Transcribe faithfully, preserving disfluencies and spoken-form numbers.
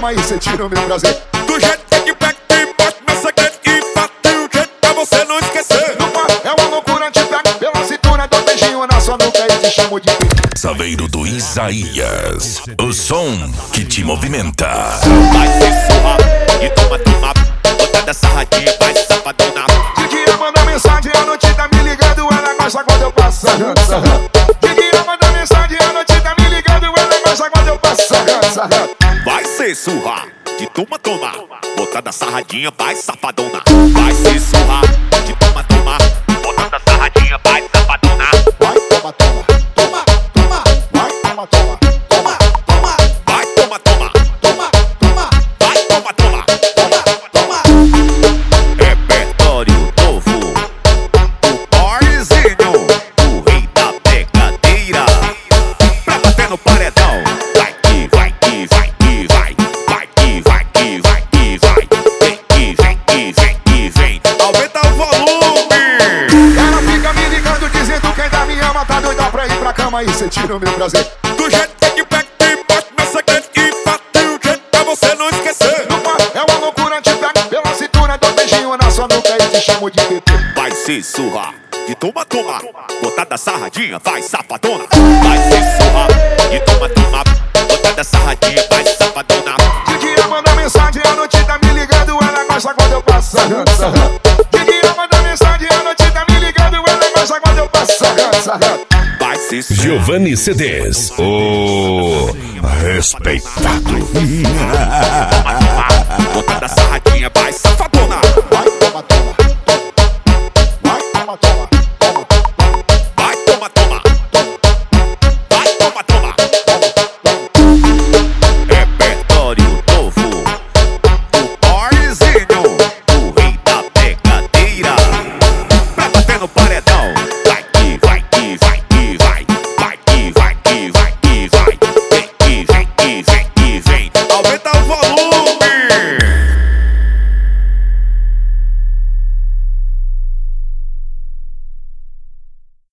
cama e sentindo o meu prazer. Do jeito que pega e mostra meu segredo e faz o jeito pra você não esquecer. No mar é uma loucura, te pego pela cintura, dou beijinho na sua nuca e te chamo de Saveiro do Isaías, o som que te movimenta. Vai se surrar e toma, toma, botada sarradinha, vai safadona. De dia manda mensagem, a noite tá me ligando, ela gosta quando eu passo. De dia manda mensagem, a noite tá me ligando, ela gosta quando eu passo. Vai se surrar de toma, toma, botada sarradinha, vai safadona. Vai se surrar de toma, toma, botada sarradinha, vai safadona. Vai, toma, toma, toma, toma, vai, toma, toma, toma, toma, Vai, toma, toma, toma, toma, vai, toma, toma. toma, toma. Repertório novo, o Borzinho, o rei da pegadeira. Pra bater no paredão, vai que vai que vai que vai, vai que vai que vai que vai, vem que vem que vem que vem, aumenta o volume. Ela fica me ligando dizendo que ainda me ama, tá doida pra ir pra cama e sentindo o meu prazer. Do jeito que pega e mostra meu segredo e faz o jeito pra você não esquecer. No mar é uma loucura, te pego pela cintura, dou beijinho na sua nuca e te chamo de bebê. Vai se surrar de toma, toma, botada sarradinha, vai safadona. Vai se surrar de toma, toma, botada sarradinha, vai safadona. De dia manda mensagem, a noite tá me ligando, ela gosta quando eu passo. De dia manda mensagem, a noite tá me ligando, ela gosta quando eu passo. Vai se surrar. Giovanni C Ds, o respeitado. Botada sarradinha, vai safadona. Vai,